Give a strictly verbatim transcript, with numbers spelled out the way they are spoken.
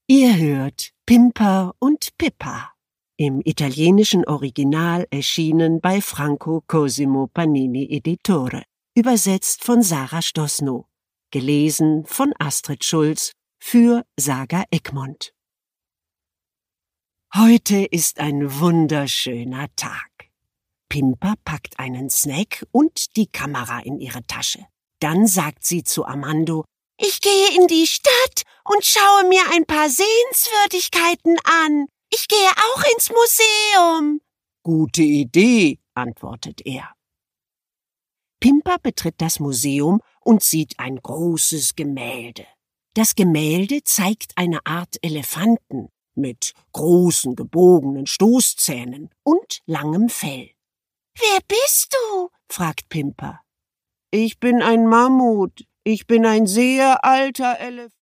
Ihr hört Pimper und Pippa, im italienischen Original erschienen bei Franco Cosimo Panini Editore, übersetzt von Sarah Stoßnow, gelesen von Astrid Schulz für Saga Egmont. Heute ist ein wunderschöner Tag. Pimper packt einen Snack und die Kamera in ihre Tasche. Dann sagt sie zu Armando: »Ich gehe in die Stadt und schaue mir ein paar Sehenswürdigkeiten an. Ich gehe auch ins Museum.« »Gute Idee«, antwortet er. Pimper betritt das Museum und sieht ein großes Gemälde. Das Gemälde zeigt eine Art Elefanten mit großen, gebogenen Stoßzähnen und langem Fell. »Wer bist du?« fragt Pimper. »Ich bin ein Mammut. Ich bin ein sehr alter Elefant.«